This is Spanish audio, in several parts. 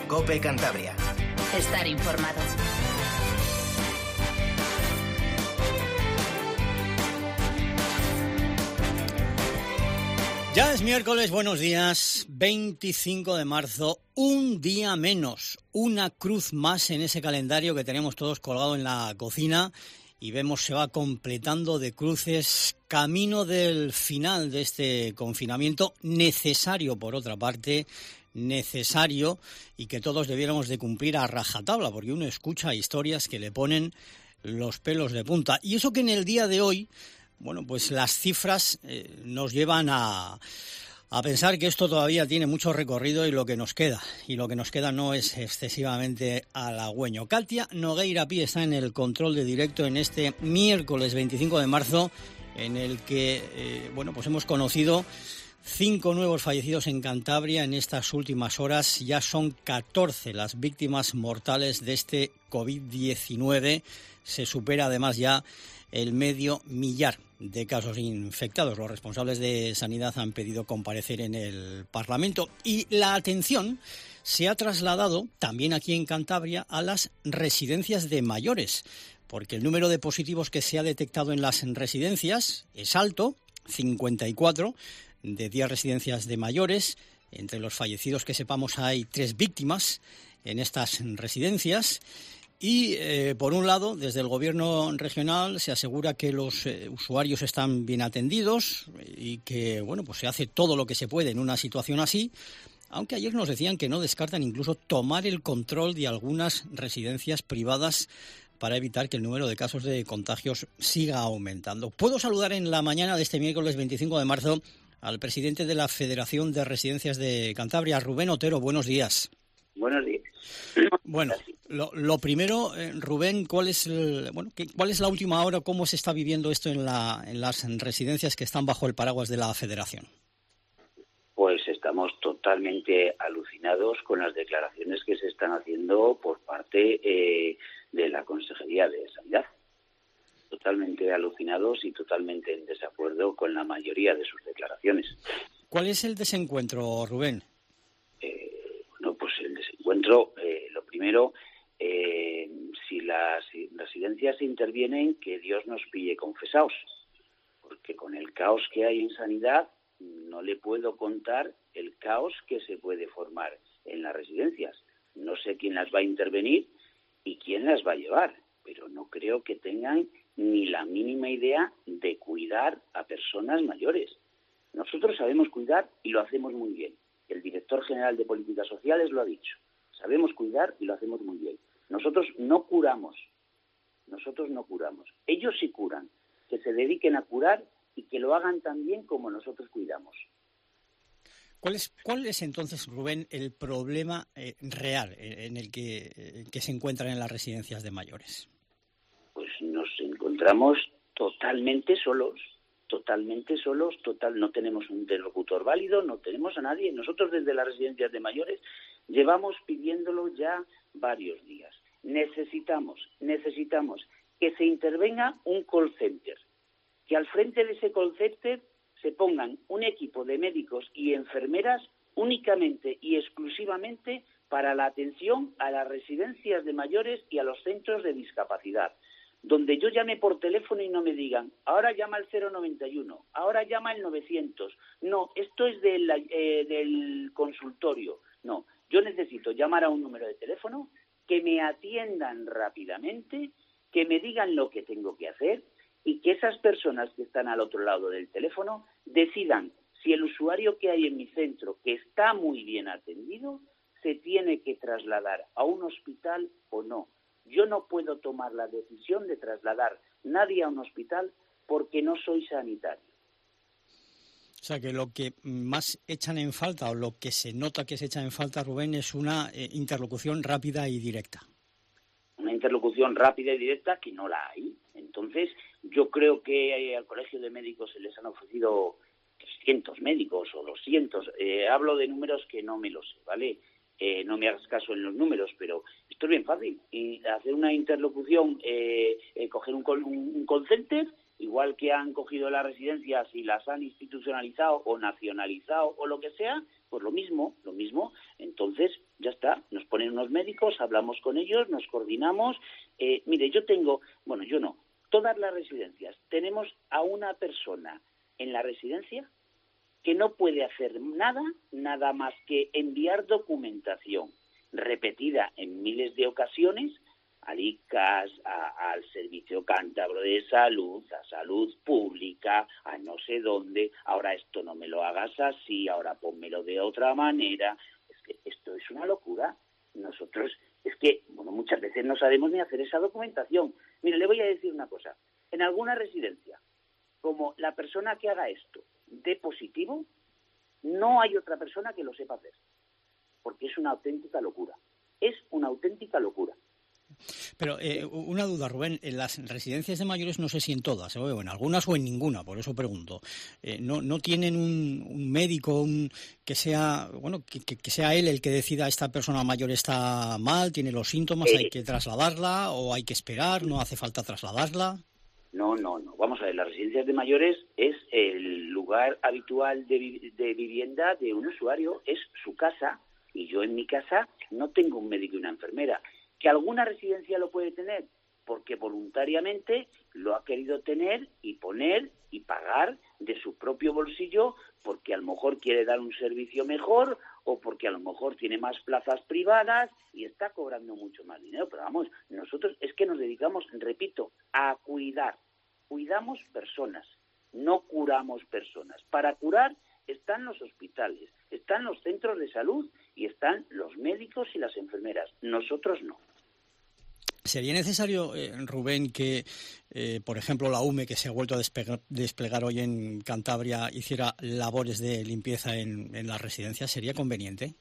COPE Cantabria. Estar informado. Ya es miércoles, buenos días, 25 de marzo, un día menos, una cruz más en ese calendario que tenemos todos colgado en la cocina y vemos se va completando de cruces camino del final de este confinamiento, necesario por otra parte, necesario y que todos debiéramos de cumplir a rajatabla, porque uno escucha historias que le ponen los pelos de punta. Y eso que en el día de hoy, bueno, pues las cifras nos llevan a pensar que esto todavía tiene mucho recorrido y lo que nos queda no es excesivamente halagüeño. Katia Nogueira Pi está en el control de directo en este miércoles 25 de marzo, en el que, pues hemos conocido 5 nuevos fallecidos en Cantabria en estas últimas horas. Ya son 14 las víctimas mortales de este COVID-19. Se supera además ya el 500.000 de casos infectados. Los responsables de Sanidad han pedido comparecer en el Parlamento y la atención se ha trasladado también aquí en Cantabria a las residencias de mayores, porque el número de positivos que se ha detectado en las residencias es alto, 54 de 10 residencias de mayores. Entre los fallecidos que sepamos hay 3 víctimas en estas residencias. Y, por un lado, desde el Gobierno regional se asegura que los usuarios están bien atendidos y que, pues se hace todo lo que se puede en una situación así, aunque ayer nos decían que no descartan incluso tomar el control de algunas residencias privadas para evitar que el número de casos de contagios siga aumentando. Puedo saludar en la mañana de este miércoles 25 de marzo al presidente de la Federación de Residencias de Cantabria, Rubén Otero. Buenos días. Buenos días. Bueno, lo primero, Rubén, ¿cuál es la última hora? ¿Cómo se está viviendo esto en las residencias que están bajo el paraguas de la Federación? Pues estamos totalmente alucinados con las declaraciones que se están haciendo por parte de la Consejería de Sanidad. Totalmente alucinados y totalmente en desacuerdo con la mayoría de sus declaraciones. ¿Cuál es el desencuentro, Rubén? Pues el desencuentro, lo primero, si las residencias intervienen, que Dios nos pille confesados, porque con el caos que hay en sanidad no le puedo contar el caos que se puede formar en las residencias. No sé quién las va a intervenir y quién las va a llevar, pero no creo que tengan ni la mínima idea de cuidar a personas mayores. Nosotros sabemos cuidar y lo hacemos muy bien. El director general de Políticas Sociales lo ha dicho. Sabemos cuidar y lo hacemos muy bien. Nosotros no curamos. Ellos sí curan. Que se dediquen a curar y que lo hagan tan bien como nosotros cuidamos. ¿Cuál es entonces, Rubén, el problema real en el que se encuentran en las residencias de mayores? Pues nos encontramos totalmente solos, no tenemos un interlocutor válido, no tenemos a nadie. Nosotros desde las residencias de mayores llevamos pidiéndolo ya varios días. Necesitamos que se intervenga un call center, que al frente de ese call center se pongan un equipo de médicos y enfermeras únicamente y exclusivamente para la atención a las residencias de mayores y a los centros de discapacidad, donde yo llame por teléfono y no me digan, ahora llama al 091, ahora llama al 900. No, esto es del consultorio. No, yo necesito llamar a un número de teléfono, que me atiendan rápidamente, que me digan lo que tengo que hacer y que esas personas que están al otro lado del teléfono decidan si el usuario que hay en mi centro, que está muy bien atendido, se tiene que trasladar a un hospital o no. Yo no puedo tomar la decisión de trasladar nadie a un hospital porque no soy sanitario. O sea, que lo que más echan en falta, o lo que se nota que se echa en falta, Rubén, es una interlocución rápida y directa. Una interlocución rápida y directa que no la hay. Entonces, yo creo que al Colegio de Médicos se les han ofrecido 300 médicos o 200. Hablo de números que no me los sé, ¿vale? No me hagas caso en los números, pero esto es bien fácil. Y hacer una interlocución, coger un call center igual que han cogido las residencias y las han institucionalizado o nacionalizado o lo que sea, pues lo mismo. Entonces, ya está, nos ponen unos médicos, hablamos con ellos, nos coordinamos. Mire, todas las residencias tenemos a una persona en la residencia que no puede hacer nada más que enviar documentación repetida en miles de ocasiones al ICAS, al Servicio Cántabro de Salud, a Salud Pública, a no sé dónde, ahora esto no me lo hagas así, ahora pónmelo de otra manera. Es que esto es una locura. Nosotros, muchas veces no sabemos ni hacer esa documentación. Mire, le voy a decir una cosa. En alguna residencia, como la persona que haga esto dé positivo, no hay otra persona que lo sepa hacer. Porque es una auténtica locura. Es una auténtica locura. Pero una duda, Rubén, en las residencias de mayores, no sé si en todas, o en algunas o en ninguna, por eso pregunto, ¿no tienen un médico que sea que sea él el que decida esta persona mayor está mal, tiene los síntomas, hay que trasladarla o hay que esperar, no hace falta trasladarla? No. Vamos a ver, las residencias de mayores es el lugar habitual de vivienda de un usuario, es su casa, y yo en mi casa no tengo un médico y una enfermera. ¿Que alguna residencia lo puede tener? Porque voluntariamente lo ha querido tener y poner y pagar de su propio bolsillo, porque a lo mejor quiere dar un servicio mejor o porque a lo mejor tiene más plazas privadas y está cobrando mucho más dinero. Pero vamos, nosotros es que nos dedicamos, repito, a cuidar. Cuidamos personas, no curamos personas. Para curar están los hospitales, están los centros de salud y están los médicos y las enfermeras. Nosotros no. ¿Sería necesario, Rubén, que, por ejemplo, la UME, que se ha vuelto a desplegar hoy en Cantabria, hiciera labores de limpieza en las residencias? ¿Sería conveniente?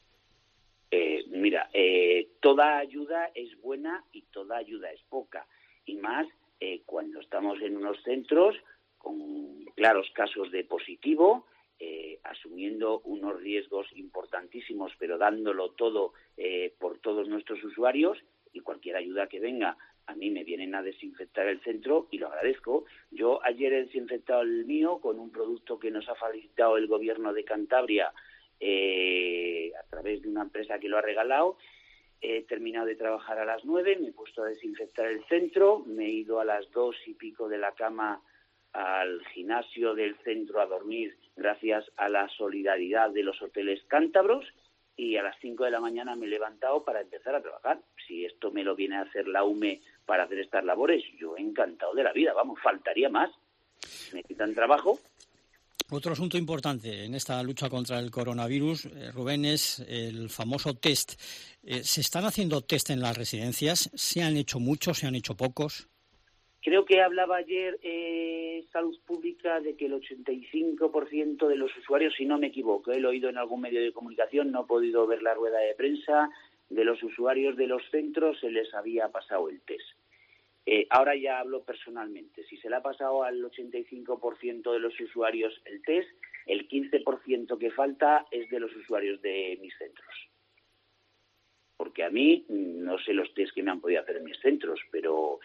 Toda ayuda es buena y toda ayuda es poca. Y más cuando estamos en unos centros con claros casos de positivo, asumiendo unos riesgos importantísimos, pero dándolo todo por todos nuestros usuarios, y cualquier ayuda que venga, a mí me vienen a desinfectar el centro y lo agradezco. Yo ayer he desinfectado el mío con un producto que nos ha facilitado el gobierno de Cantabria a través de una empresa que lo ha regalado. He terminado de trabajar a las 9, me he puesto a desinfectar el centro, me he ido a las 2:00 de la cama al gimnasio del centro a dormir gracias a la solidaridad de los hoteles cántabros, y a las 5 de la mañana me he levantado para empezar a trabajar. Si esto me lo viene a hacer la UME para hacer estas labores, yo encantado de la vida, vamos, faltaría más. Me quitan trabajo. Otro asunto importante en esta lucha contra el coronavirus, Rubén, es el famoso test. ¿Se están haciendo test en las residencias? ¿Se han hecho muchos? ¿Se han hecho pocos? Creo que hablaba ayer Salud Pública de que el 85% de los usuarios, si no me equivoco, lo he oído en algún medio de comunicación, no he podido ver la rueda de prensa, de los usuarios de los centros se les había pasado el test. Ahora ya hablo personalmente. Si se le ha pasado al 85% de los usuarios el test, el 15% que falta es de los usuarios de mis centros. Porque a mí, no sé los test que me han podido hacer en mis centros, pero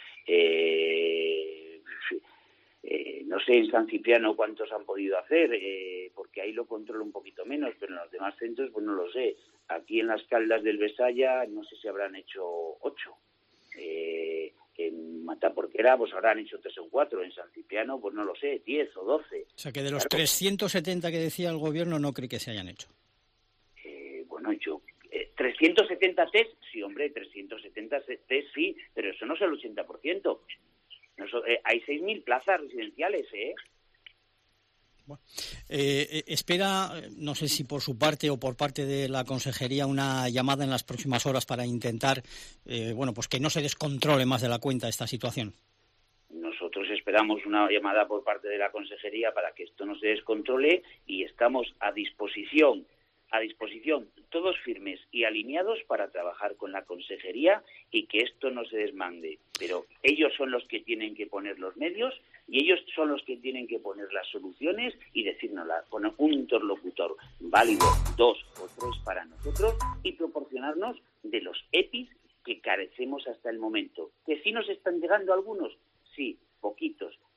no sé en San Cipriano cuántos han podido hacer, porque ahí lo controlo un poquito menos, pero en los demás centros pues no lo sé. Aquí en las Caldas del Besaya no sé si habrán hecho 8. En Mataporquera pues habrán hecho 3 o 4. En San Cipriano pues no lo sé, 10 o 12. O sea que de los 370 que decía el gobierno no cree que se hayan hecho. Yo 370 test, sí, hombre, 370 test sí, pero eso no es el 80%. Hay 6.000 plazas residenciales, Bueno, espera, no sé si por su parte o por parte de la Consejería, una llamada en las próximas horas para intentar, pues que no se descontrole más de la cuenta esta situación. Nosotros esperamos una llamada por parte de la Consejería para que esto no se descontrole y estamos a disposición, todos firmes y alineados para trabajar con la Consejería y que esto no se desmande. Pero ellos son los que tienen que poner los medios y ellos son los que tienen que poner las soluciones y decírnoslas con un interlocutor válido, 2 o 3 para nosotros y proporcionarnos de los EPIs que carecemos hasta el momento. ¿Que sí nos están llegando algunos? Sí, poquitos,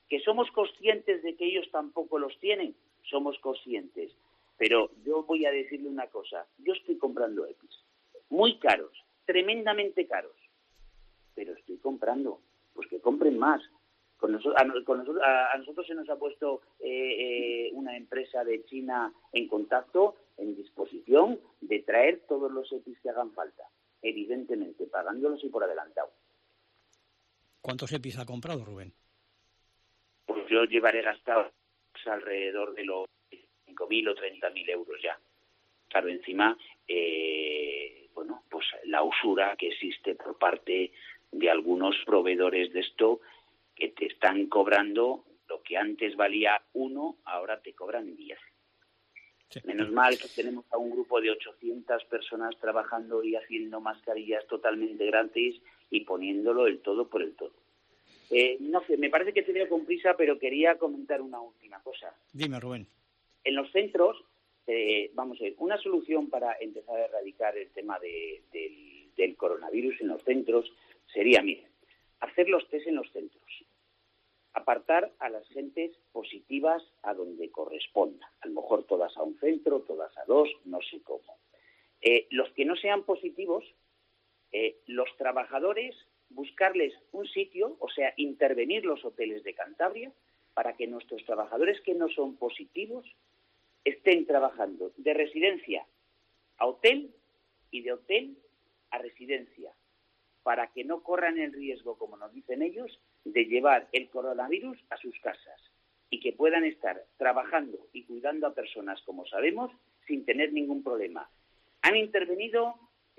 ¿Que somos conscientes de que ellos tampoco los tienen? Somos conscientes. Pero yo voy a decirle una cosa. Yo estoy comprando EPIs. Muy caros, tremendamente caros. Pero estoy comprando. Pues que compren más. A nosotros se nos ha puesto una empresa de China en contacto, en disposición de traer todos los EPIs que hagan falta. Evidentemente, pagándolos y por adelantado. ¿Cuántos EPIs ha comprado, Rubén? Pues yo llevaré gastado alrededor de los 5.000 o 30.000 euros ya. Claro, encima, pues la usura que existe por parte de algunos proveedores de esto que te están cobrando lo que antes valía 1, ahora te cobran 10. Sí. Menos mal que tenemos a un grupo de 800 personas trabajando y haciendo mascarillas totalmente gratis y poniéndolo el todo por el todo. No sé, me parece que te veo con prisa, pero quería comentar una última cosa. Dime, Rubén. En los centros, vamos a ver, una solución para empezar a erradicar el tema del coronavirus en los centros sería, mire, hacer los test en los centros. Apartar a las gentes positivas a donde corresponda. A lo mejor todas a un centro, todas a 2, no sé cómo. Los que no sean positivos, los trabajadores, buscarles un sitio, o sea, intervenir los hoteles de Cantabria para que nuestros trabajadores que no son positivos estén trabajando de residencia a hotel y de hotel a residencia, para que no corran el riesgo, como nos dicen ellos, de llevar el coronavirus a sus casas y que puedan estar trabajando y cuidando a personas, como sabemos, sin tener ningún problema. Han intervenido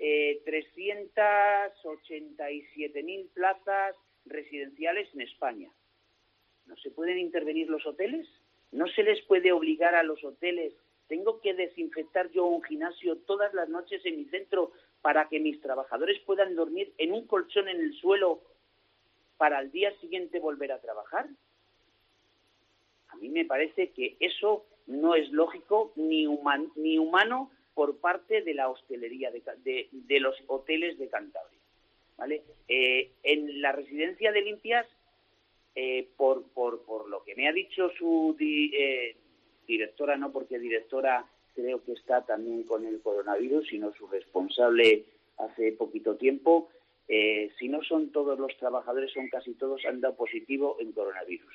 387.000 plazas residenciales en España. ¿No se pueden intervenir los hoteles? ¿No se les puede obligar a los hoteles? ¿Tengo que desinfectar yo un gimnasio todas las noches en mi centro para que mis trabajadores puedan dormir en un colchón en el suelo para al día siguiente volver a trabajar? A mí me parece que eso no es lógico ni humano por parte de la hostelería de los hoteles de Cantabria, ¿vale? En la residencia de Limpias, por lo que me ha dicho su directora, no porque directora creo que está también con el coronavirus, sino su responsable hace poquito tiempo, si no son todos los trabajadores, son casi todos, han dado positivo en coronavirus.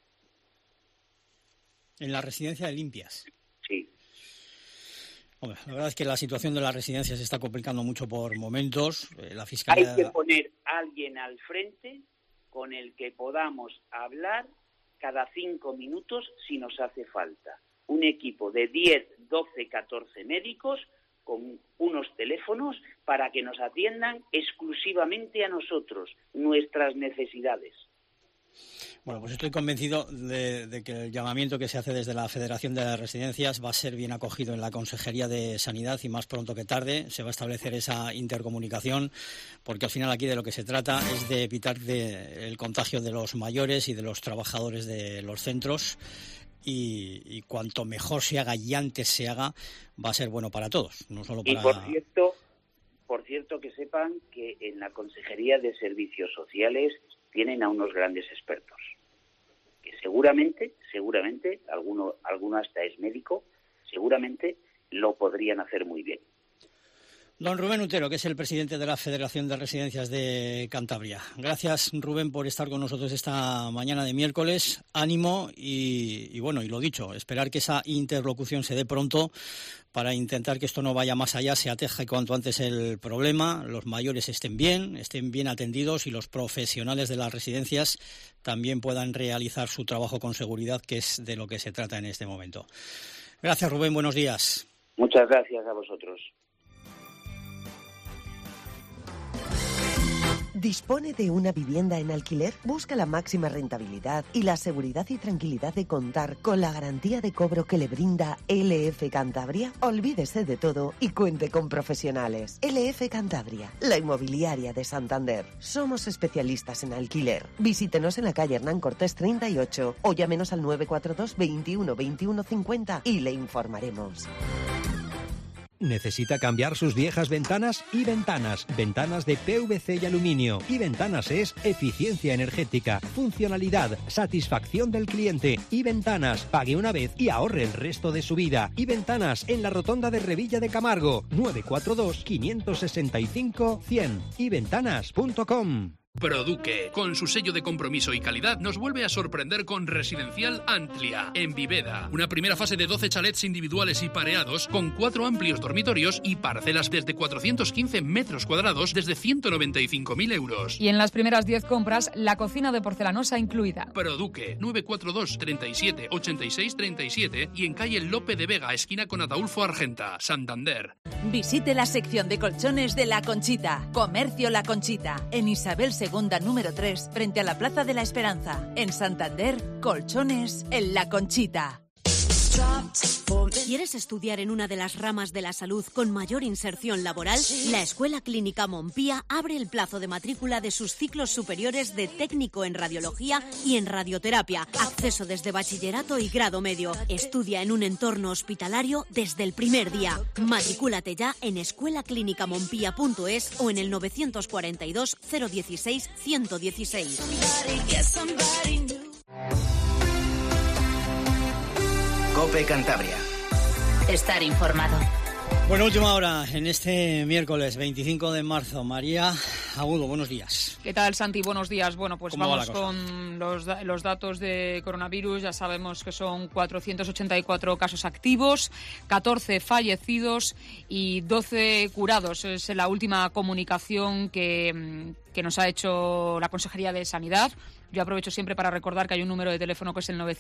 ¿En la residencia de Limpias? Sí. Hombre, la verdad es que la situación de las residencias se está complicando mucho por momentos. La Fiscalía... Hay que poner a alguien al frente con el que podamos hablar cada 5 minutos si nos hace falta. Un equipo de 10, 12, 14 médicos con unos teléfonos para que nos atiendan exclusivamente a nosotros, nuestras necesidades. Bueno, pues estoy convencido de que el llamamiento que se hace desde la Federación de Residencias va a ser bien acogido en la Consejería de Sanidad y más pronto que tarde se va a establecer esa intercomunicación, porque al final aquí de lo que se trata es de evitar el contagio de los mayores y de los trabajadores de los centros y cuanto mejor se haga y antes se haga va a ser bueno para todos, no solo para... Y por cierto que sepan que en la Consejería de Servicios Sociales tienen a unos grandes expertos, que seguramente, alguno hasta es médico, seguramente lo podrían hacer muy bien. Don Rubén Utero, que es el presidente de la Federación de Residencias de Cantabria. Gracias, Rubén, por estar con nosotros esta mañana de miércoles. Ánimo y bueno, y lo dicho, esperar que esa interlocución se dé pronto para intentar que esto no vaya más allá, se ateje cuanto antes el problema, los mayores estén bien atendidos y los profesionales de las residencias también puedan realizar su trabajo con seguridad, que es de lo que se trata en este momento. Gracias, Rubén, buenos días. Muchas gracias a vosotros. ¿Dispone de una vivienda en alquiler? Busca la máxima rentabilidad y la seguridad y tranquilidad de contar con la garantía de cobro que le brinda LF Cantabria. Olvídese de todo y cuente con profesionales. LF Cantabria, la inmobiliaria de Santander. Somos especialistas en alquiler. Visítenos en la calle Hernán Cortés 38 o llámenos al 942 21 21 50 y le informaremos. ¿Necesita cambiar sus viejas ventanas? iVentanas. Ventanas de PVC y aluminio. iVentanas es eficiencia energética, funcionalidad, satisfacción del cliente. iVentanas. Pague una vez y ahorre el resto de su vida. iVentanas en la rotonda de Revilla de Camargo. 942 565 100. iVentanas.com. Produque, con su sello de compromiso y calidad, nos vuelve a sorprender con Residencial Antlia, en Viveda. Una primera fase de 12 chalets individuales y pareados, con 4 amplios dormitorios y parcelas desde 415 metros cuadrados desde 195.000 euros. Y en las primeras 10 compras, la cocina de porcelanosa incluida. Produque, 942 37 86 37 y en calle Lope de Vega, esquina con Ataulfo Argenta, Santander. Visite la sección de colchones de La Conchita. Comercio La Conchita, en Isabel II número 3, frente a la Plaza de la Esperanza. En Santander, colchones en La Conchita. ¿Quieres estudiar en una de las ramas de la salud con mayor inserción laboral? La Escuela Clínica Mompía abre el plazo de matrícula de sus ciclos superiores de técnico en radiología y en radioterapia. Acceso desde bachillerato y grado medio. Estudia en un entorno hospitalario desde el primer día. Matricúlate ya en escuelaclinicamompía.es o en el 942 016 116. COPE Cantabria. Estar informado. Bueno, última hora en este miércoles 25 de marzo. María Agudo, buenos días. ¿Qué tal, Santi? Buenos días. Bueno, pues vamos con los datos de coronavirus. Ya sabemos que son 484 casos activos, 14 fallecidos y 12 curados. Es la última comunicación que nos ha hecho la Consejería de Sanidad. Yo aprovecho siempre para recordar que hay un número de teléfono que es el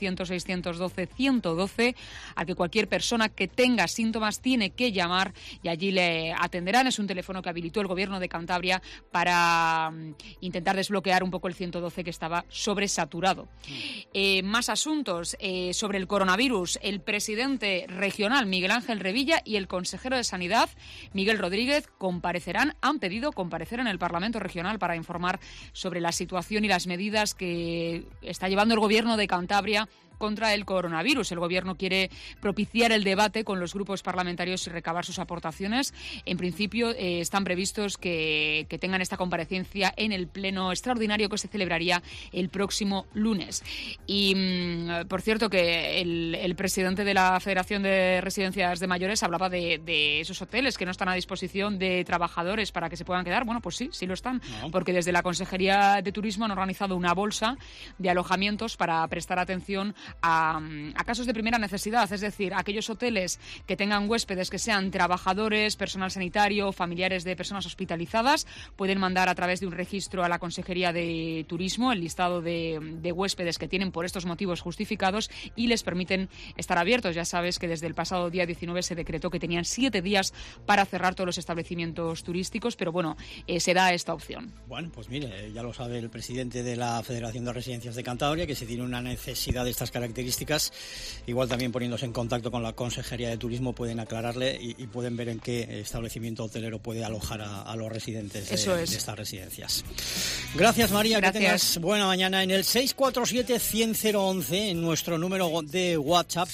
900-612-112, al que cualquier persona que tenga síntomas tiene que llamar y allí le atenderán. Es un teléfono que habilitó el Gobierno de Cantabria para intentar desbloquear un poco el 112 que estaba sobresaturado. Más asuntos sobre el coronavirus. El presidente regional, Miguel Ángel Revilla, y el consejero de Sanidad, Miguel Rodríguez, han pedido comparecer en el Parlamento Regional para informar sobre la situación y las medidas que está llevando el Gobierno de Cantabria contra el coronavirus. El Gobierno quiere propiciar el debate con los grupos parlamentarios y recabar sus aportaciones. En principio están previstos que tengan esta comparecencia en el pleno extraordinario que se celebraría el próximo lunes. Y por cierto que el presidente de la Federación de Residencias de Mayores hablaba de esos hoteles que no están a disposición de trabajadores para que se puedan quedar. Bueno, pues sí lo están, porque desde la Consejería de Turismo han organizado una bolsa de alojamientos para prestar atención a casos de primera necesidad, es decir, aquellos hoteles que tengan huéspedes que sean trabajadores, personal sanitario, familiares de personas hospitalizadas, pueden mandar a través de un registro a la Consejería de Turismo el listado de huéspedes que tienen por estos motivos justificados y les permiten estar abiertos. Ya sabes que desde el pasado día 19 se decretó que tenían 7 días para cerrar todos los establecimientos turísticos, pero bueno, se da esta opción. Bueno, pues mire, ya lo sabe el presidente de la Federación de Residencias de Cantabria, que si tiene una necesidad de estas características, igual también poniéndose en contacto con la Consejería de Turismo pueden aclararle y pueden ver en qué establecimiento hotelero puede alojar a los residentes de estas residencias. Gracias, María. Gracias. Que tengas buena mañana. En el 647-100-011, en nuestro número de WhatsApp,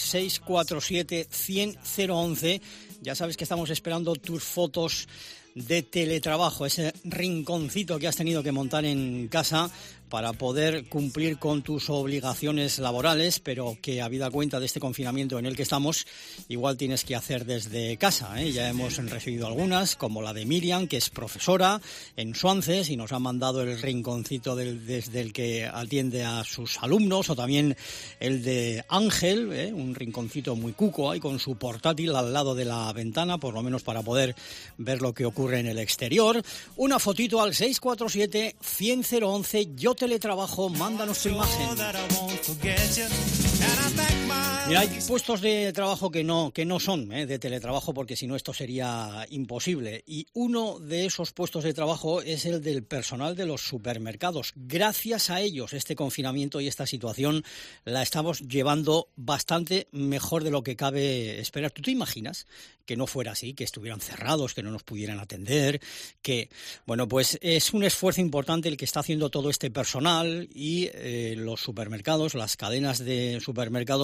647-100-011, ya sabes que estamos esperando tus fotos de teletrabajo, ese rinconcito que has tenido que montar en casa para poder cumplir con tus obligaciones laborales, pero que habida cuenta de este confinamiento en el que estamos, igual tienes que hacer desde casa, ¿eh? Ya hemos recibido algunas, como la de Miriam, que es profesora en Suances y nos ha mandado el rinconcito desde el que atiende a sus alumnos, o también el de Ángel, un rinconcito muy cuco ahí con su portátil al lado de la ventana, por lo menos para poder ver lo que ocurre en el exterior. Una fotito al 647-100-011. Yo teletrabajo, mándanos tu imagen. Mira, hay puestos de trabajo que no son de teletrabajo, porque si no esto sería imposible. Y uno de esos puestos de trabajo es el del personal de los supermercados. Gracias a ellos este confinamiento y esta situación la estamos llevando bastante mejor de lo que cabe esperar. ¿Tú te imaginas que no fuera así, que estuvieran cerrados, que no nos pudieran atender, que, bueno, pues es un esfuerzo importante el que está haciendo todo este personal y los supermercados, las cadenas de supermercados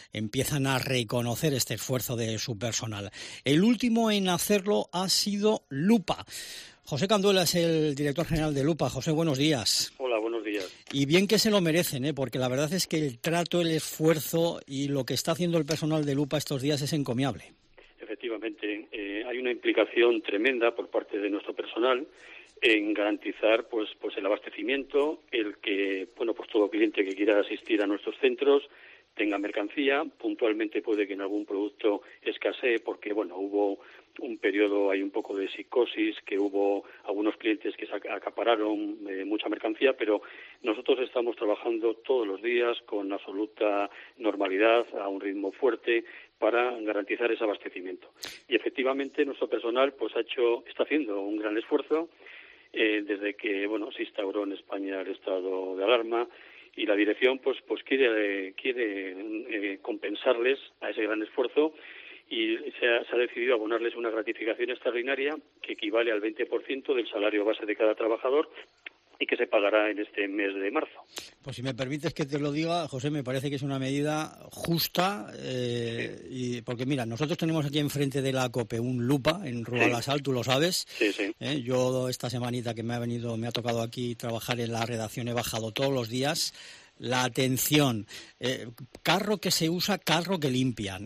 empiezan a reconocer este esfuerzo de su personal. El último en hacerlo ha sido Lupa. José Canduela es el director general de Lupa. José, buenos días. Hola, buenos días. Y bien que se lo merecen, porque la verdad es que el trato, el esfuerzo y lo que está haciendo el personal de Lupa estos días es encomiable. Efectivamente, hay una implicación tremenda por parte de nuestro personal en garantizar pues el abastecimiento, el que todo cliente que quiera asistir a nuestros centros tenga mercancía. Puntualmente puede que en algún producto escasee porque hubo un periodo, hay un poco de psicosis, que hubo algunos clientes que se acapararon mucha mercancía, pero nosotros estamos trabajando todos los días con absoluta normalidad, a un ritmo fuerte, para garantizar ese abastecimiento. Y efectivamente nuestro personal está haciendo un gran esfuerzo desde que se instauró en España el estado de alarma, y la dirección quiere compensarles a ese gran esfuerzo, y se ha decidido abonarles una gratificación extraordinaria que equivale al 20% del salario base de cada trabajador y que se pagará en este mes de marzo. Pues si me permites que te lo diga, José, me parece que es una medida justa, y porque mira, nosotros tenemos aquí enfrente de la COPE un Lupa en Rua la Sal, tú lo sabes. Sí. Yo esta semanita que me ha tocado aquí trabajar en la redacción, he bajado todos los días. La atención, carro que se usa, carro que limpian,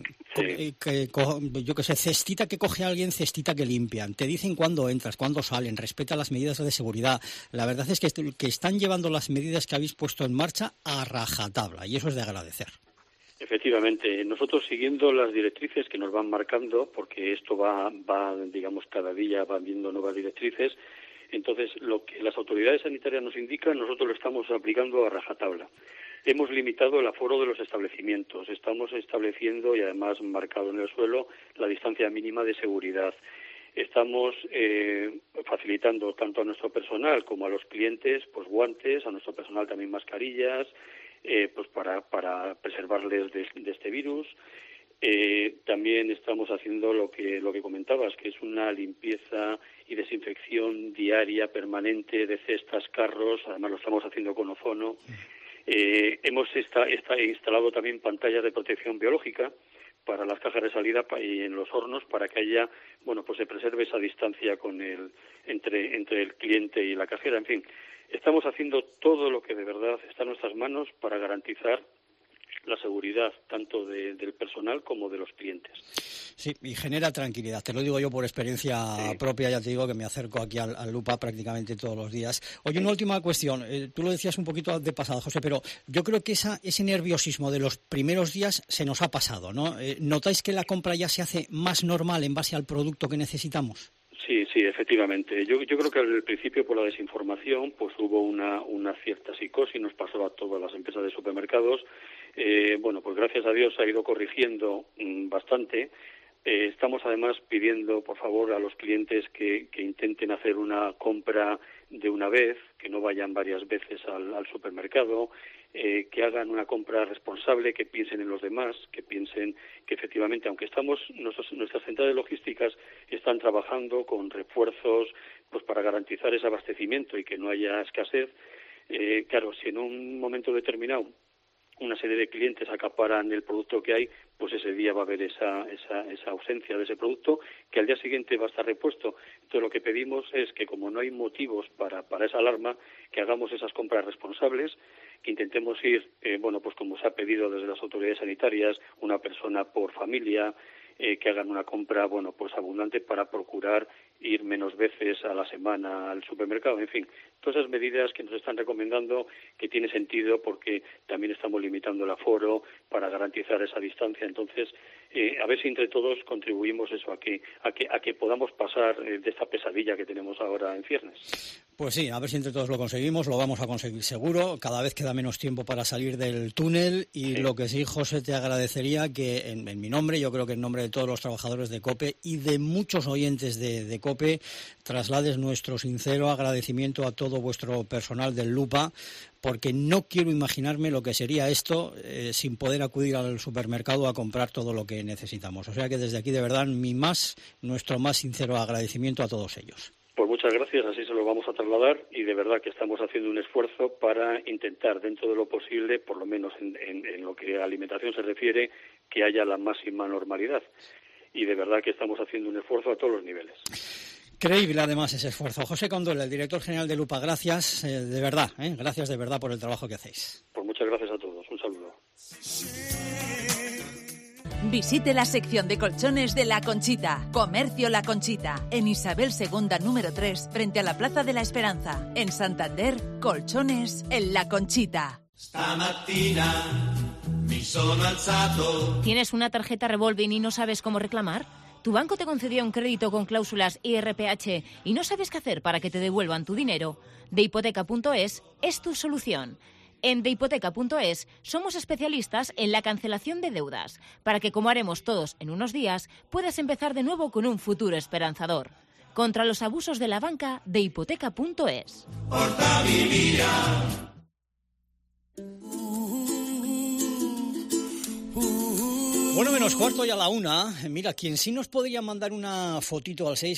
cestita que coge alguien, cestita que limpian, te dicen cuándo entras, cuándo salen, respeta las medidas de seguridad. La verdad es que están llevando las medidas que habéis puesto en marcha a rajatabla, y eso es de agradecer. Efectivamente, nosotros siguiendo las directrices que nos van marcando, porque esto va cada día van viendo nuevas directrices. Entonces, lo que las autoridades sanitarias nos indican, nosotros lo estamos aplicando a rajatabla. Hemos limitado el aforo de los establecimientos, estamos estableciendo y además marcado en el suelo la distancia mínima de seguridad. Estamos facilitando tanto a nuestro personal como a los clientes guantes, a nuestro personal también mascarillas, para preservarles de este virus. También estamos haciendo lo que comentabas, que es una limpieza y desinfección diaria, permanente, de cestas, carros. Además lo estamos haciendo con ozono. Hemos instalado también pantallas de protección biológica para las cajas de salida y en los hornos, para que haya, se preserve esa distancia entre el cliente y la cajera. En fin, estamos haciendo todo lo que de verdad está en nuestras manos para garantizar la seguridad tanto del personal como de los clientes. Sí, y genera tranquilidad. Te lo digo yo por experiencia propia, ya te digo que me acerco aquí al Lupa prácticamente todos los días. Oye, una última cuestión. Tú lo decías un poquito de pasada, José, pero yo creo que ese nerviosismo de los primeros días se nos ha pasado, ¿no? ¿Notáis que la compra ya se hace más normal en base al producto que necesitamos? Sí, efectivamente. Yo creo que al principio, por la desinformación, hubo una cierta psicosis, nos pasó a todas las empresas de supermercados. Gracias a Dios ha ido corrigiendo bastante. Estamos además pidiendo, por favor, a los clientes que intenten hacer una compra de una vez, que no vayan varias veces al supermercado, que hagan una compra responsable, que piensen en los demás, que piensen que efectivamente, aunque nuestras centrales logísticas están trabajando con refuerzos para garantizar ese abastecimiento y que no haya escasez, claro, si en un momento determinado una serie de clientes acaparan el producto que hay, ese día va a haber esa ausencia de ese producto, que al día siguiente va a estar repuesto. Entonces lo que pedimos es que, como no hay motivos para esa alarma, que hagamos esas compras responsables, que intentemos ir, como se ha pedido desde las autoridades sanitarias, una persona por familia, que hagan una compra, abundante, para procurar ir menos veces a la semana al supermercado. En fin, todas esas medidas que nos están recomendando, que tiene sentido porque también estamos limitando el aforo para garantizar esa distancia. Entonces, a ver si entre todos contribuimos a que podamos pasar de esta pesadilla que tenemos ahora en ciernes. Pues sí, a ver si entre todos lo conseguimos, lo vamos a conseguir seguro. Cada vez queda menos tiempo para salir del túnel y lo que sí, José, te agradecería que en mi nombre, yo creo que en nombre de todos los trabajadores de COPE y de muchos oyentes de COPE, traslades nuestro sincero agradecimiento a todo vuestro personal del Lupa, porque no quiero imaginarme lo que sería esto sin poder acudir al supermercado a comprar todo lo que necesitamos. O sea que desde aquí, de verdad, nuestro más sincero agradecimiento a todos ellos. Pues muchas gracias, así se lo vamos a trasladar y de verdad que estamos haciendo un esfuerzo para intentar, dentro de lo posible, por lo menos en lo que a alimentación se refiere, que haya la máxima normalidad. Y de verdad que estamos haciendo un esfuerzo a todos los niveles. Creíble, además, ese esfuerzo. José Conduela, el director general de Lupa, gracias de verdad, gracias de verdad por el trabajo que hacéis. Pues muchas gracias a todos, un saludo. Visite la sección de colchones de La Conchita, Comercio La Conchita, en Isabel II número 3, frente a la Plaza de la Esperanza. En Santander, colchones en La Conchita. ¿Tienes una tarjeta revolving y no sabes cómo reclamar? ¿Tu banco te concedió un crédito con cláusulas IRPH y no sabes qué hacer para que te devuelvan tu dinero? Dehipoteca.es es tu solución. En Dehipoteca.es somos especialistas en la cancelación de deudas, para que, como haremos todos en unos días, puedas empezar de nuevo con un futuro esperanzador. Contra los abusos de la banca, Dehipoteca.es. Bueno, menos cuarto y a la 1. Mira, quien sí nos podría mandar una fotito al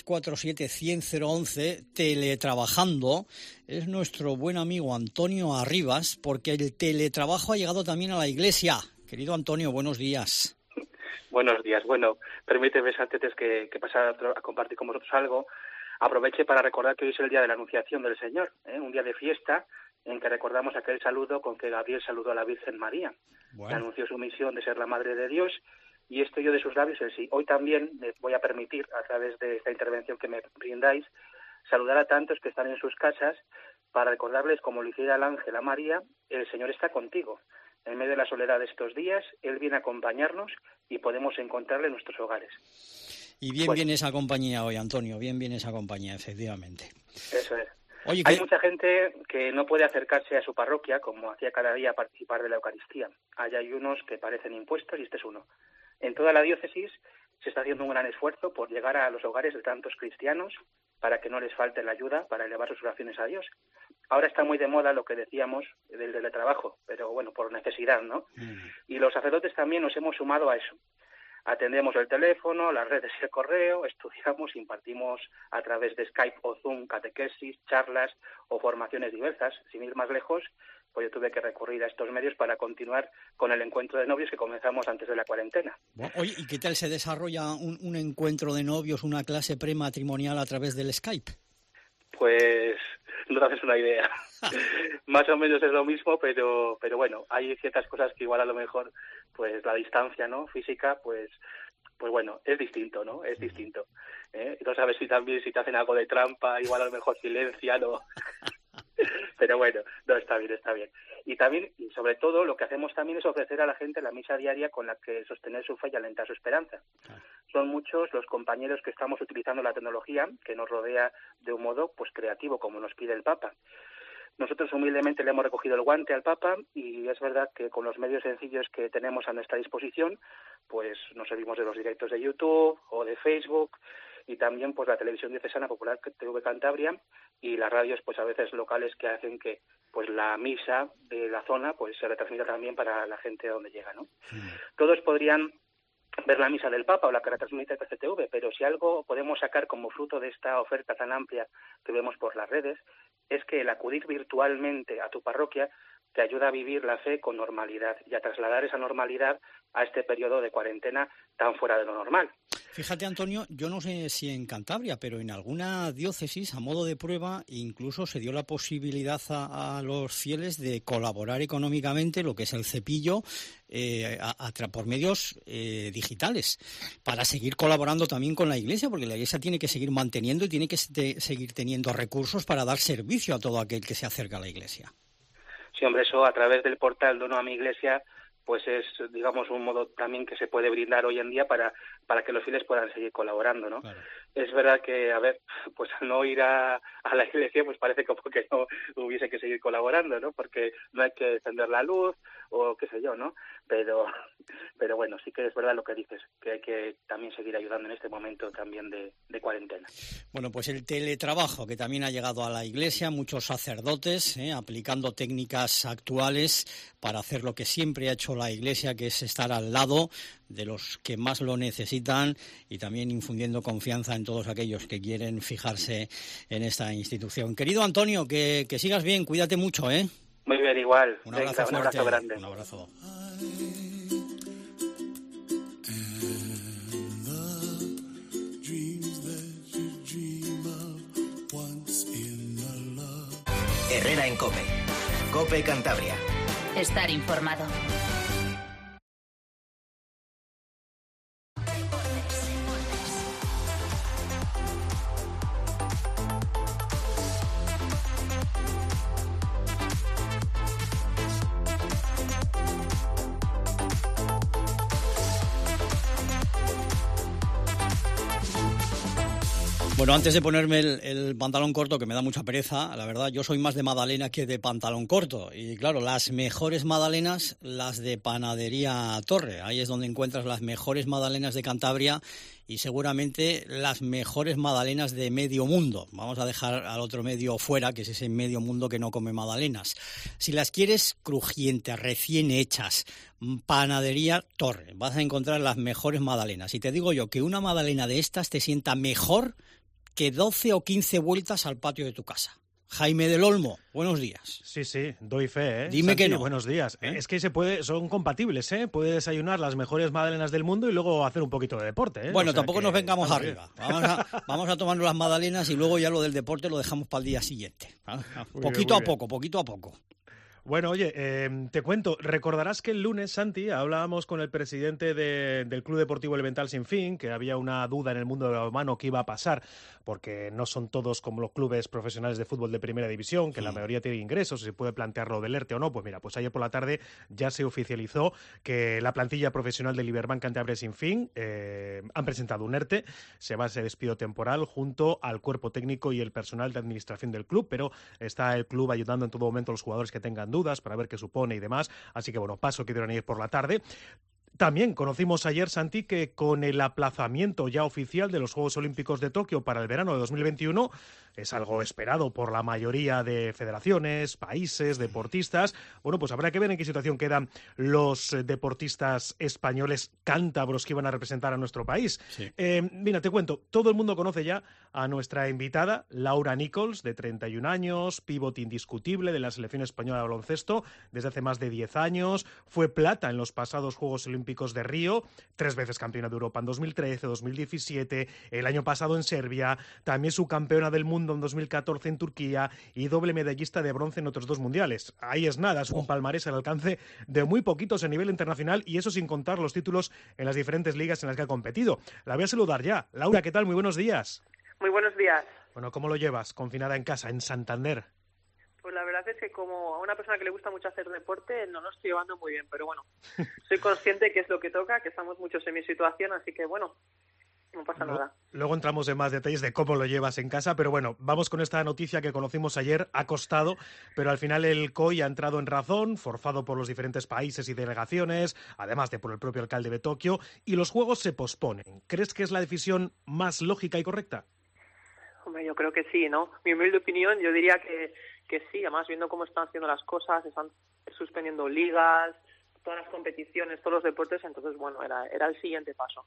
647-100-11 teletrabajando es nuestro buen amigo Antonio Arribas, porque el teletrabajo ha llegado también a la iglesia. Querido Antonio, buenos días. Buenos días. Bueno, permíteme antes que pasar a compartir con vosotros algo. Aproveche para recordar que hoy es el día de la Anunciación del Señor, un día de fiesta en que recordamos aquel saludo con que Gabriel saludó a la Virgen María. Bueno. Le anunció su misión de ser la Madre de Dios y esto oyó de sus labios el sí. Hoy también me voy a permitir, a través de esta intervención que me brindáis, saludar a tantos que están en sus casas para recordarles, como lo hiciera el ángel a María, el Señor está contigo. En medio de la soledad de estos días, Él viene a acompañarnos y podemos encontrarle en nuestros hogares. Y bien viene esa compañía hoy, Antonio, bien viene esa compañía, efectivamente. Eso es. Oye, hay mucha gente que no puede acercarse a su parroquia, como hacía cada día, a participar de la Eucaristía. Hay unos que parecen impuestos y este es uno. En toda la diócesis se está haciendo un gran esfuerzo por llegar a los hogares de tantos cristianos para que no les falte la ayuda para elevar sus oraciones a Dios. Ahora está muy de moda lo que decíamos del teletrabajo, pero bueno, por necesidad, ¿no? Y los sacerdotes también nos hemos sumado a eso. Atendemos el teléfono, las redes y el correo, estudiamos, impartimos a través de Skype o Zoom catequesis, charlas o formaciones diversas. Sin ir más lejos, pues yo tuve que recurrir a estos medios para continuar con el encuentro de novios que comenzamos antes de la cuarentena. Bueno, oye, ¿y qué tal se desarrolla un encuentro de novios, una clase prematrimonial a través del Skype? Pues no te haces una idea. Más o menos es lo mismo, pero bueno, hay ciertas cosas que igual a lo mejor, pues la distancia, ¿no? Física, pues bueno, es distinto, ¿no? Es distinto. No sabes si te hacen algo de trampa, igual a lo mejor silencian o... Pero bueno, no, está bien. Y también, y sobre todo, lo que hacemos también es ofrecer a la gente la misa diaria con la que sostener su fe y alentar su esperanza. Son muchos los compañeros que estamos utilizando la tecnología que nos rodea de un modo pues creativo, como nos pide el Papa. Nosotros humildemente le hemos recogido el guante al Papa y es verdad que con los medios sencillos que tenemos a nuestra disposición, pues nos servimos de los directos de YouTube o de Facebook y también pues la televisión diocesana popular TV Cantabria y las radios pues a veces locales que hacen que pues la misa de la zona pues se retransmita también para la gente donde llega, ¿no? Todos podrían ver la misa del Papa o la que retransmite el PCTV, pero si algo podemos sacar como fruto de esta oferta tan amplia que vemos por las redes, es que el acudir virtualmente a tu parroquia te ayuda a vivir la fe con normalidad y a trasladar esa normalidad a este periodo de cuarentena tan fuera de lo normal. Fíjate, Antonio, yo no sé si en Cantabria, pero en alguna diócesis, a modo de prueba, incluso se dio la posibilidad a los fieles de colaborar económicamente, lo que es el cepillo, por medios digitales, para seguir colaborando también con la Iglesia, porque la Iglesia tiene que seguir manteniendo y tiene que seguir teniendo recursos para dar servicio a todo aquel que se acerca a la Iglesia. Sí, hombre, eso a través del portal Dono a mi Iglesia, pues es, digamos, un modo también que se puede brindar hoy en día para que los fieles puedan seguir colaborando, ¿no? Claro. Es verdad que, a ver, pues al no ir a la iglesia, pues parece como que no hubiese que seguir colaborando, ¿no? Porque no hay que encender la luz o qué sé yo, ¿no? Pero bueno, sí que es verdad lo que dices, que hay que también seguir ayudando en este momento también de cuarentena. Bueno, pues el teletrabajo que también ha llegado a la Iglesia, muchos sacerdotes aplicando técnicas actuales para hacer lo que siempre ha hecho la Iglesia, que es estar al lado de los que más lo necesitan y también infundiendo confianza en todos aquellos que quieren fijarse en esta institución. Querido Antonio, que sigas bien, cuídate mucho, ¿eh? Muy bien, igual. Un abrazo fuerte. Un abrazo grande. Un abrazo. Herrera en COPE. COPE Cantabria. Estar informado. Bueno, antes de ponerme el pantalón corto, que me da mucha pereza, la verdad, yo soy más de magdalena que de pantalón corto. Y claro, las mejores magdalenas, las de Panadería Torre. Ahí es donde encuentras las mejores magdalenas de Cantabria y seguramente las mejores magdalenas de medio mundo. Vamos a dejar al otro medio fuera, que es ese medio mundo que no come magdalenas. Si las quieres crujientes, recién hechas, Panadería Torre, vas a encontrar las mejores magdalenas. Y te digo yo que una magdalena de estas te sienta mejor que 12 o 15 vueltas al patio de tu casa. Jaime del Olmo, buenos días. Sí, doy fe, ¿eh? Dime, Santi, que no. Buenos días. Es que son compatibles, ¿eh? Puedes desayunar las mejores magdalenas del mundo y luego hacer un poquito de deporte, ¿eh? Bueno, tampoco nos vengamos arriba. Vamos a tomarnos las magdalenas y luego ya lo del deporte lo dejamos para el día siguiente. Poquito a poco. Bueno, oye, te cuento, recordarás que el lunes, Santi, hablábamos con el presidente del Club Deportivo Elemental Sin Fin, que había una duda en el mundo del balonmano que iba a pasar, porque no son todos como los clubes profesionales de fútbol de primera división, que la mayoría tiene ingresos, y se puede plantear lo del ERTE o no. Pues mira, pues ayer por la tarde ya se oficializó que la plantilla profesional del Iberbank Cantabria Sin Fin han presentado un ERTE, se va a ese despido temporal junto al cuerpo técnico y el personal de administración del club, pero está el club ayudando en todo momento a los jugadores que tengan dudas para ver qué supone y demás, así que bueno, paso que dieron ayer por la tarde. También conocimos ayer, Santi, que con el aplazamiento ya oficial de los Juegos Olímpicos de Tokio para el verano de 2021, es algo esperado por la mayoría de federaciones, países, deportistas. Bueno, pues habrá que ver en qué situación quedan los deportistas españoles cántabros que iban a representar a nuestro país. Sí. Mira, te cuento, todo el mundo conoce ya a nuestra invitada, Laura Nichols, de 31 años, pívot indiscutible de la selección española de baloncesto desde hace más de 10 años, fue plata en los pasados Juegos Olímpicos de Río, 3 veces campeona de Europa en 2013, 2017, el año pasado en Serbia, también subcampeona del mundo en 2014 en Turquía y doble medallista de bronce en otros 2 mundiales. Ahí es nada, es un palmarés al alcance de muy poquitos a nivel internacional y eso sin contar los títulos en las diferentes ligas en las que ha competido. La voy a saludar ya. Laura, ¿qué tal? Muy buenos días. Muy buenos días. Bueno, ¿cómo lo llevas? Confinada en casa, en Santander. Pues la verdad es que como a una persona que le gusta mucho hacer deporte no lo estoy llevando muy bien, pero bueno, soy consciente que es lo que toca, que estamos muchos en mi situación, así que bueno, no pasa nada. Luego entramos en más detalles de cómo lo llevas en casa, pero bueno, vamos con esta noticia que conocimos ayer, ha costado, pero al final el COI ha entrado en razón, forzado por los diferentes países y delegaciones, además de por el propio alcalde de Tokio, y los Juegos se posponen. ¿Crees que es la decisión más lógica y correcta? Hombre, yo creo que sí, ¿no? Mi humilde opinión, yo diría que sí, además viendo cómo están haciendo las cosas, están suspendiendo ligas, todas las competiciones, todos los deportes, entonces bueno, era el siguiente paso.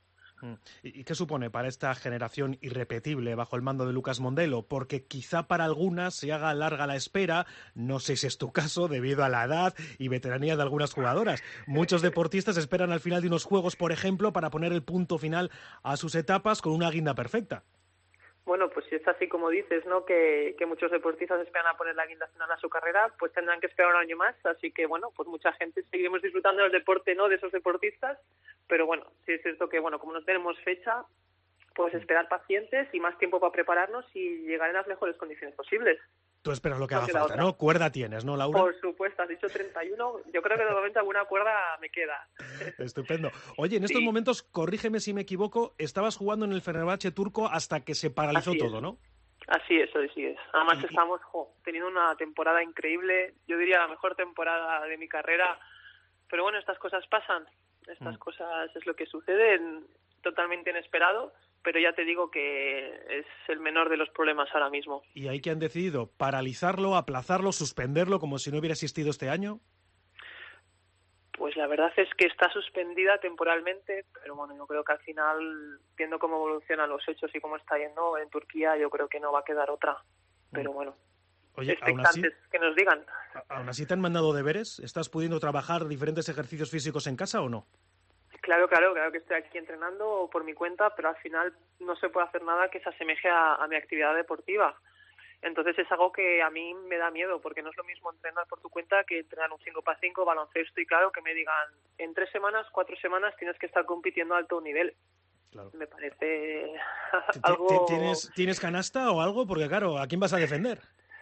¿Y qué supone para esta generación irrepetible bajo el mando de Lucas Mondelo? Porque quizá para algunas se haga larga la espera, no sé si es tu caso, debido a la edad y veteranía de algunas jugadoras. Muchos deportistas esperan al final de unos juegos, por ejemplo, para poner el punto final a sus etapas con una guinda perfecta. Bueno, pues si es así como dices, ¿no? Que muchos deportistas esperan a poner la guinda final a su carrera, pues tendrán que esperar un año más. Así que, bueno, pues mucha gente seguiremos disfrutando del deporte, ¿no? De esos deportistas. Pero bueno, sí es cierto que, bueno, como no tenemos fecha, pues esperar pacientes y más tiempo para prepararnos y llegar en las mejores condiciones posibles. Tú esperas lo que haga falta, ¿no? Cuerda tienes, ¿no, Laura? Por supuesto, has dicho 31. Yo creo que de momento alguna cuerda me queda. Estupendo. Oye, en estos momentos, corrígeme si me equivoco, estabas jugando en el Fenerbahce turco hasta que se paralizó todo, ¿no? Así es. Además estamos teniendo una temporada increíble. Yo diría la mejor temporada de mi carrera. Pero bueno, estas cosas pasan. Estas cosas es lo que sucede, totalmente inesperado. Pero ya te digo que es el menor de los problemas ahora mismo. ¿Y ahí que han decidido? ¿Paralizarlo, aplazarlo, suspenderlo como si no hubiera existido este año? Pues la verdad es que está suspendida temporalmente, pero bueno, yo creo que al final, viendo cómo evolucionan los hechos y cómo está yendo en Turquía, yo creo que no va a quedar otra. Pero bueno, oye, expectantes que nos digan. ¿Aún así te han mandado deberes? ¿Estás pudiendo trabajar diferentes ejercicios físicos en casa o no? Claro que estoy aquí entrenando por mi cuenta, pero al final no se puede hacer nada que se asemeje a mi actividad deportiva. Entonces es algo que a mí me da miedo, porque no es lo mismo entrenar por tu cuenta que entrenar un 5x5, baloncesto, y claro, que me digan, en 3 semanas, 4 semanas tienes que estar compitiendo a alto nivel. Claro. Me parece algo... ¿Tienes canasta o algo? Porque claro, ¿a quién vas a defender?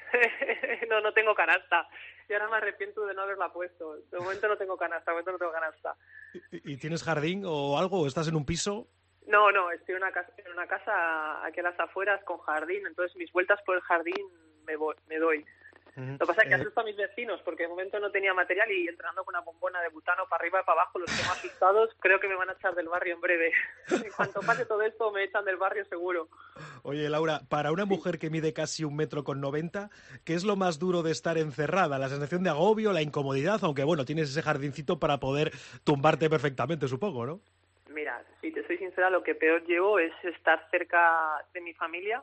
No tengo canasta. Y ahora me arrepiento de no haberla puesto. De momento no tengo canasta, ¿Y tienes jardín o algo? ¿O estás en un piso? No, estoy en una casa aquí a las afueras con jardín, entonces mis vueltas por el jardín me doy. Lo que pasa es que asusto a mis vecinos, porque de momento no tenía material y entrenando con una bombona de butano para arriba y para abajo, los tengo asustados, creo que me van a echar del barrio en breve. En cuanto pase todo esto, me echan del barrio seguro. Oye, Laura, para una mujer que mide casi 1,90 m, ¿qué es lo más duro de estar encerrada? ¿La sensación de agobio, la incomodidad? Aunque bueno, tienes ese jardincito para poder tumbarte perfectamente, supongo, ¿no? Mira, si te soy sincera, lo que peor llevo es estar cerca de mi familia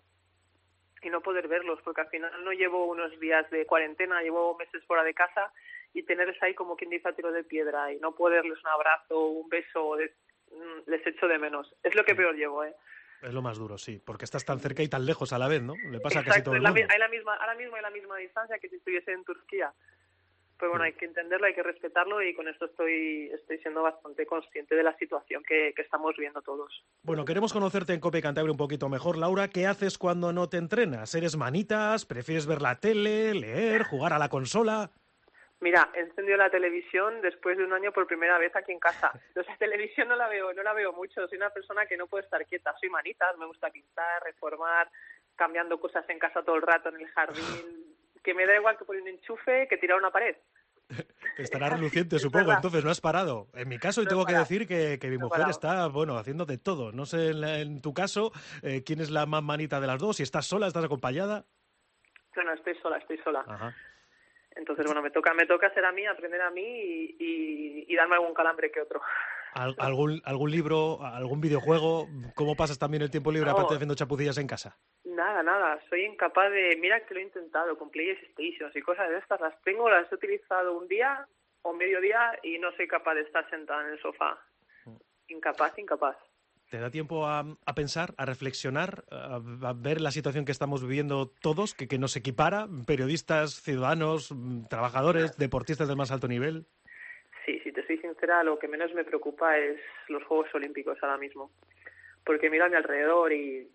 y no poder verlos, porque al final no llevo unos días de cuarentena, llevo meses fuera de casa, y tenerles ahí como quien dice a tiro de piedra y no poderles un abrazo, un beso, les echo de menos. Es lo que peor llevo, ¿eh? Es lo más duro, sí, porque estás tan cerca y tan lejos a la vez, ¿no? Le pasa Exacto, a casi todo el mundo. Ahora mismo hay la misma distancia que si estuviese en Turquía. Pero bueno, hay que entenderlo, hay que respetarlo, y con esto estoy siendo bastante consciente de la situación que estamos viendo todos. Bueno, queremos conocerte en COPE Cantabria un poquito mejor, Laura. ¿Qué haces cuando no te entrenas? ¿Eres manitas? ¿Prefieres ver la tele, leer, jugar a la consola? Mira, he encendido la televisión después de un año por primera vez aquí en casa. Entonces, televisión no la veo mucho. Soy una persona que no puede estar quieta. Soy manitas, me gusta pintar, reformar, cambiando cosas en casa todo el rato en el jardín. Que me da igual que poner un enchufe que tirar una pared. Estará reluciente, supongo, entonces no has parado. En mi caso, y tengo que decir que mi mujer está, bueno, haciendo de todo. No sé, en tu caso, ¿quién es la más manita de las dos? Si estás sola, ¿estás acompañada? No, estoy sola. Ajá. Entonces, bueno, me toca ser a mí, aprender a mí y darme algún calambre que otro. ¿Algún libro, algún videojuego? ¿Cómo pasas también el tiempo libre aparte de haciendo chapucillas en casa? Nada. Soy incapaz de... Mira que lo he intentado con PlayStation y cosas de estas. Las he utilizado un día o mediodía y no soy capaz de estar sentada en el sofá. Incapaz. ¿Te da tiempo a pensar, a reflexionar, a ver la situación que estamos viviendo todos, que nos equipara, periodistas, ciudadanos, trabajadores, deportistas del más alto nivel? Sí, si te soy sincera, lo que menos me preocupa es los Juegos Olímpicos ahora mismo. Porque miro a mi alrededor y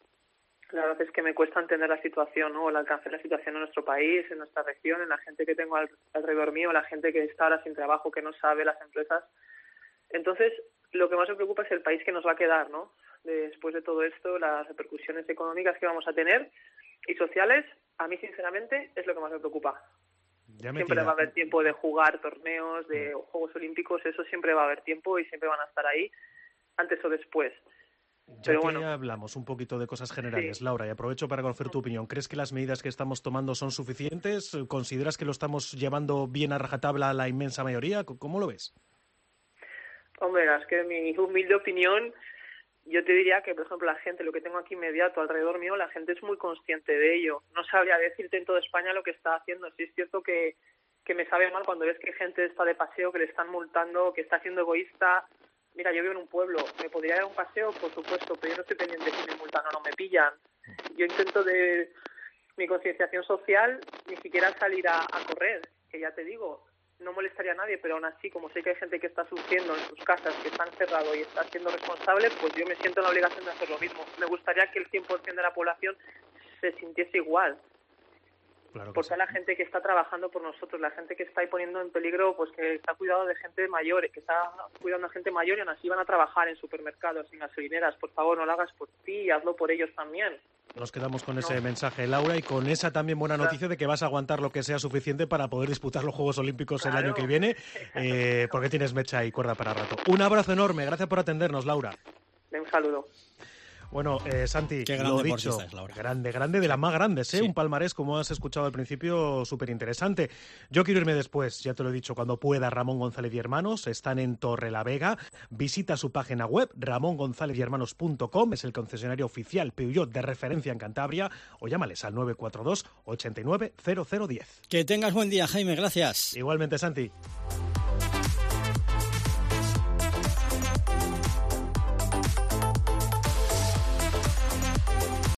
la verdad es que me cuesta entender la situación, ¿no? El alcance de la situación en nuestro país, en nuestra región, en la gente que tengo alrededor mío, la gente que está ahora sin trabajo, que no sabe, las empresas. Entonces, lo que más me preocupa es el país que nos va a quedar, ¿no? Después de todo esto, las repercusiones económicas que vamos a tener y sociales, a mí sinceramente es lo que más me preocupa. Siempre va a haber tiempo de jugar torneos, de Juegos Olímpicos, eso siempre va a haber tiempo y siempre van a estar ahí, antes o después. Ya que hablamos un poquito de cosas generales, sí. Laura, y aprovecho para conocer tu opinión. ¿Crees que las medidas que estamos tomando son suficientes? ¿Consideras que lo estamos llevando bien a rajatabla la inmensa mayoría? ¿Cómo lo ves? Hombre, es que mi humilde opinión, yo te diría que, por ejemplo, la gente, lo que tengo aquí inmediato alrededor mío, la gente es muy consciente de ello. No sabría decirte en toda España lo que está haciendo. Sí es cierto que me sabe mal cuando ves que gente está de paseo, que le están multando, que está siendo egoísta. Mira, yo vivo en un pueblo, me podría dar un paseo, por supuesto, pero yo no estoy pendiente si me multan o no me pillan. Yo intento de mi concienciación social ni siquiera salir a correr, que ya te digo, no molestaría a nadie, pero aún así, como sé que hay gente que está sufriendo en sus casas, que está encerrado y está siendo responsable, pues yo me siento en la obligación de hacer lo mismo. Me gustaría que el 100% de la población se sintiese igual. Claro, porque sí. La gente que está trabajando por nosotros, la gente que está ahí poniendo en peligro, pues que está cuidando de gente mayor, que está cuidando a gente mayor y aún así van a trabajar en supermercados, en gasolineras. Por favor, no lo hagas por ti, hazlo por ellos también. Nos quedamos con ese mensaje, Laura, y con esa también buena noticia de que vas a aguantar lo que sea suficiente para poder disputar los Juegos Olímpicos el año que viene, porque tienes mecha y cuerda para rato. Un abrazo enorme, gracias por atendernos, Laura. Un saludo. Bueno, Santi, qué lo dicho, es, grande de las más grandes, ¿eh? Sí. Un palmarés, como has escuchado al principio, súper interesante. Yo quiero irme después, ya te lo he dicho, cuando pueda. Ramón González y Hermanos están en Torrelavega. Visita su página web, ramongonzalezyhermanos.com, es el concesionario oficial Peugeot de referencia en Cantabria, o llámales al 942 89 0010. Que tengas buen día, Jaime, gracias. Igualmente, Santi.